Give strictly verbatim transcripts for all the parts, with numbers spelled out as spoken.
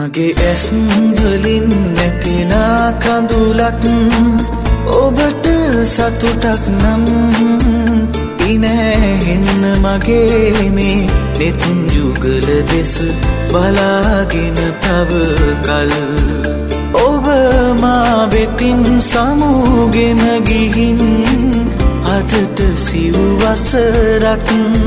මගේ ඇස් වලින් නැතිනා කඳුලක් ඔබට සතුටක් නම් ඉනැහෙන්න මගේ මේ නෙත් යුගල දෙස බලාගෙන තව කල් ඔබ මා වෙතින් සමුගෙන ගිහින් අදට සිව් වසරක්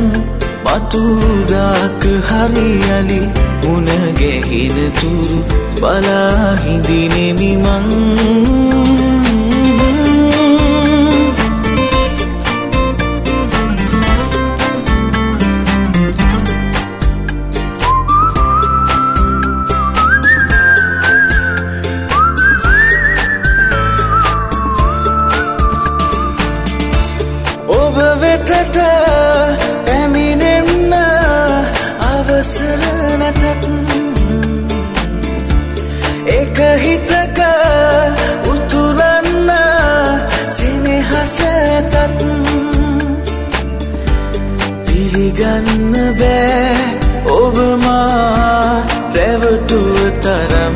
මතුදාක හරියලි මුණ ගැහෙන තුරු බලා හිඳිනෙමි මං ඔබ වෙතට පැමිණෙන්න අවසර නැතත් එක හිතක උතුරන්න සෙනෙහස ඇතත් පිළිගන්න බෑ ඔබ මා රැවටුව තරම්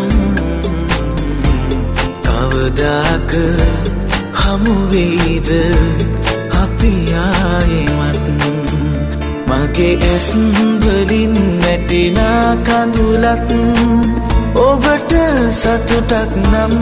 කවදාක හමු වෙයිද අපි ආයෙමත් මගේ ඇස් වලින් නැතිනා කඳුලක් ඔබට සතුටක් නම්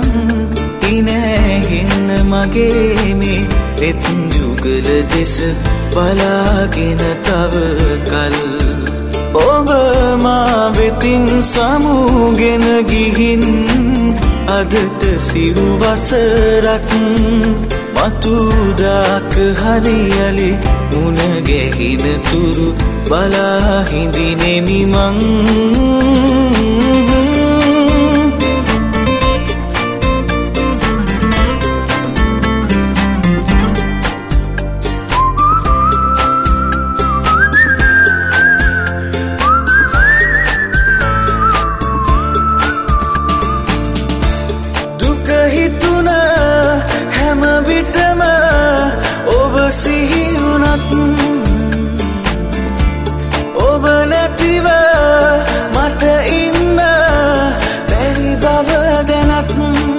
ඉනැහෙන්න මගේ මේ නෙත් යුගල දෙස බලාගෙන තව කල් ඔබ මා වෙතින් සමුගෙන ගිහින් අදට සිව් වසරක් මතුදාක හරියලි මුණ ගැහින තුරු බලා හිඳිනෙමි මං දුක හිතුණා හැම විටම ඔබ සිහි වුණත් ඔබ නැතිව මට ඉන්න බැරි බව දැනත්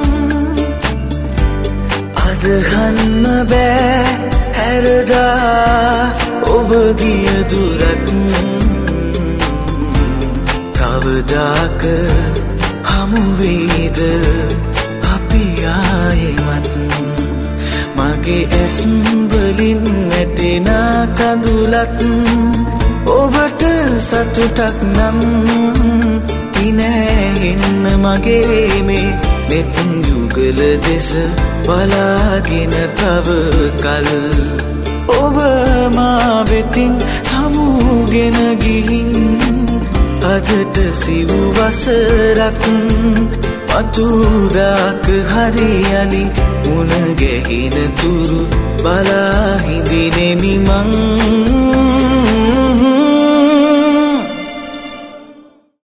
අදහන්න බෑ හැරදා ඔබ ගිය දුරක් කවදාක හමු වෙයිද අපි ආයෙමත් මගේ ඇස් වලින් නැතිනා කඳුලක් ඔබට සතුටක් නම් ඉනැහෙන්න මගේ මේ නෙත් යුගල දෙස බලාගෙන තව කල් ඔබ මා වෙතින් සමුගෙන ගිහින් අදට සිව් වසරක් මතුදාක හරියලි මුණ ගැහින තුරු බලා හිඳිනෙමි මං